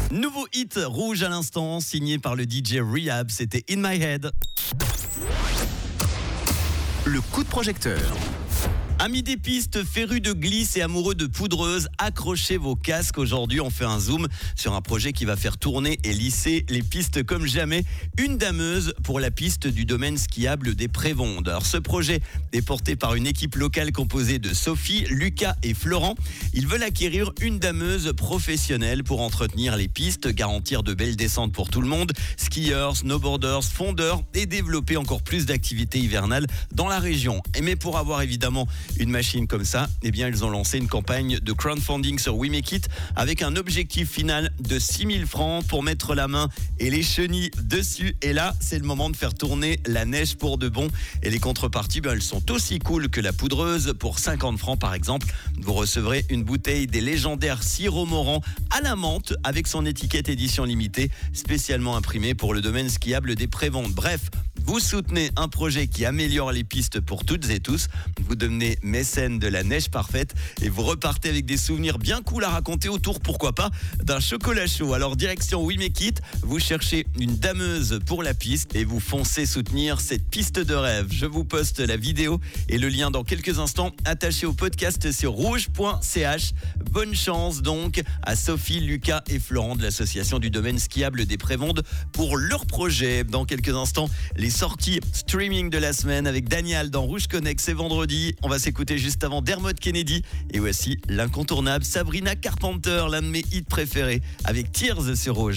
Nouveau hit rouge à l'instant, signé par le DJ Rehab, c'était In My Head. Le coup de projecteur. Amis des pistes, férus de glisse et amoureux de poudreuse, accrochez vos casques. Aujourd'hui, on fait un zoom sur un projet qui va faire tourner et lisser les pistes comme jamais. Une dameuse pour la piste du domaine skiable des Prévondes. Alors, ce projet est porté par une équipe locale composée de Sophie, Lucas et Florent. Ils veulent acquérir une dameuse professionnelle pour entretenir les pistes, garantir de belles descentes pour tout le monde, skieurs, snowboarders, fondeurs et développer encore plus d'activités hivernales dans la région. Mais pour avoir évidemment une machine comme ça, eh bien ils ont lancé une campagne de crowdfunding sur We Make It avec un objectif final de 6 000 francs pour mettre la main et les chenilles dessus. Et là, c'est le moment de faire tourner la neige pour de bon. Et les contreparties, elles sont aussi cool que la poudreuse. Pour 50 francs par exemple, vous recevrez une bouteille des légendaires sirop Morand à la menthe avec son étiquette édition limitée, spécialement imprimée pour le domaine skiable des Prévondes. Bref, vous soutenez un projet qui améliore les pistes pour toutes et tous. Vous devenez mécène de la neige parfaite et vous repartez avec des souvenirs bien cool à raconter autour, pourquoi pas, d'un chocolat chaud. Alors direction We Make It, vous cherchez une dameuse pour la piste et vous foncez soutenir cette piste de rêve. Je vous poste la vidéo et le lien dans quelques instants attaché au podcast sur rouge.ch. Bonne chance donc à Sophie, Lucas et Florent de l'association du domaine skiable des Prévondes pour leur projet. Dans quelques instants, les sorties streaming de la semaine avec Daniel dans Rouge Connect, c'est vendredi. On va s'écouter juste avant Dermot Kennedy et voici l'incontournable Sabrina Carpenter, l'un de mes hits préférés avec Tears sur Rouge.